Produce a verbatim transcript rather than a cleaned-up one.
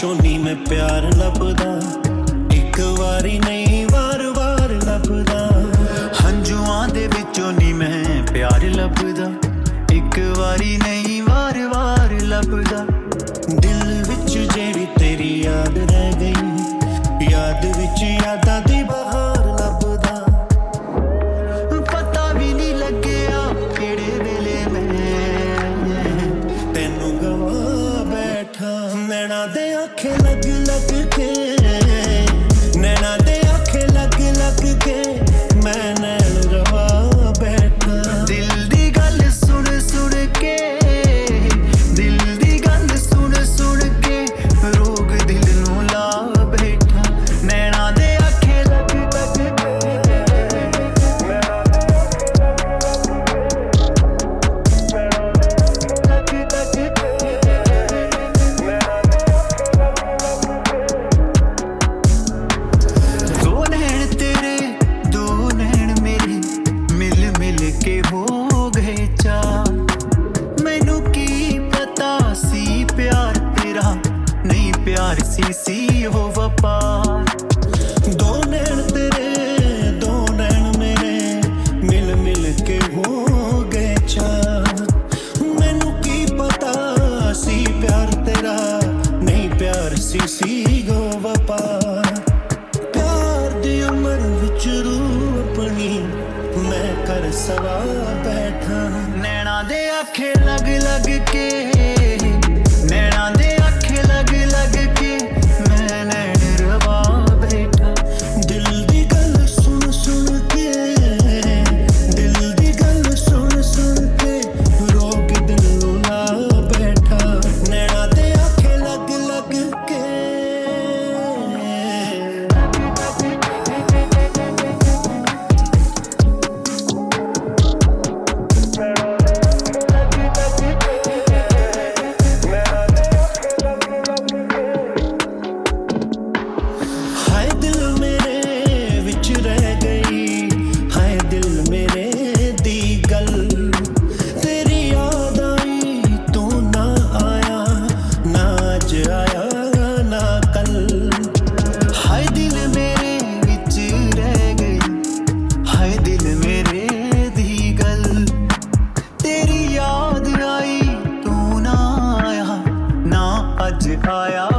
विचों नी मैं प्यार लभदा, एक वारी नहीं वार वार लभदा। हंजुआं दे विचों नी मैं प्यार लभदा, एक वारी नहीं वार वार लभदा। दिल विच जेड़ी तेरी याद रह गई, याद विच यादां दी बहार लभदा। पता भी नहीं लग्या केड़े वेले मैं तैनू गवा बैठा। नैना दे आखे लग लग के, नैना दे आखे लग लग के मैं नैन रवा बैठा। दिल दी गल सुन सुन के, दिल दी गल सुन सुन के रोग दिल नू ला बैठा। नैना दे आखे लग लग के, लग लग के। दो नैन तेरे दो नैन मेरे मिल मिल के हो गए चार। मैनू की पता सी प्यार तेरा नहीं प्यार सी सी हो वपार। दो नैन तेरे दो नैन मेरे मिल मिल के हो गए चार। मैनू की पता सी प्यार तेरा नहीं प्यार सी सी गो वपार। प्यार दी उमर विच रूह अपनी मैं कर सवा बैठा। नैना दे आखे लग लग के, नैना दे आखे लग लग के मैं नैन रवा बैठा। दिल दी गल सुन सुन के, दिल दी गल सुन सुन के रोग दिल नू ला बैठा। नैना दे आखे लग लग के। हाय दिल मेरे विच रह गई, हाय दिल मेरे दी गल। तेरी याद आई तू ना आया, ना अज आया ना कल। हाय दिल मेरे विच रह गई, हाय दिल मेरे दी गल। तेरी याद आई तू ना आया, ना अज आया